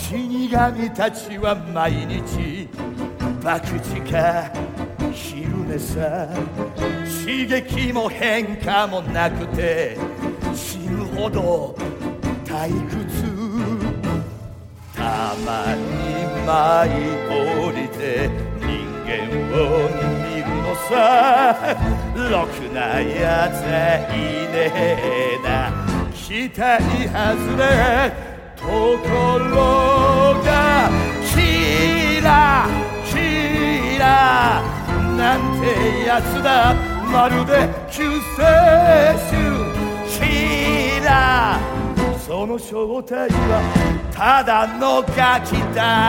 死神たちは毎日博打か昼寝さ、刺激も変化もなくて死ぬほど退屈。たまに舞い降りて人間を見るのさ、ろくなやつはいねえな、期待外れ。ところがキラキラなんてやつだ、まるで救世主。キラ、その正体はただのガキ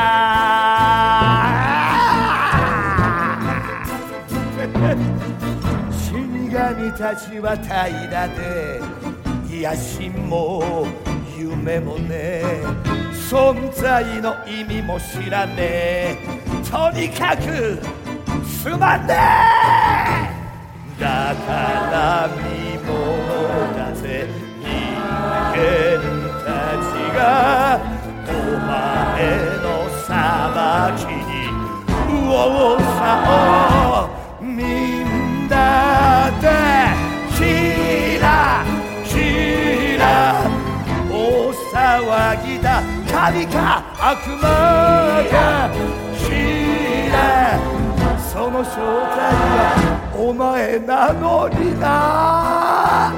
だ。死神たちは平らで野心も夢もねえ、存在の意味も知らねえ、とにかくすまんねえ。だから見ものだぜ人間たちがお前の裁きに右往左往、みんなでキラキラ大騒ぎだ、神か悪魔かキラ、その正体はお前なのにな。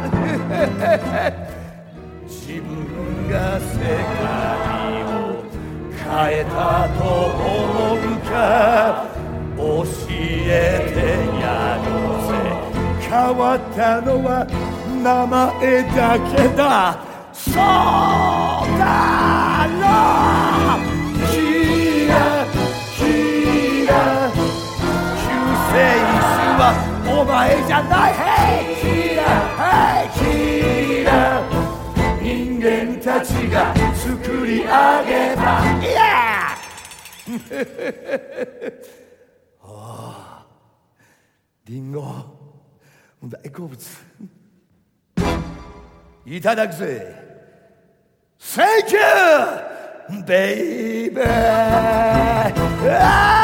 自分が世界を変えたと思うか、教えてやろうぜ。変わったのは名前だけだ。そうだろう。キラキラ救世主はお前じゃない。ヘイキラヘイキラ、人間たちが作り上げた。イエーああ、リンゴ大好物いただくぜ。Thank you, baby.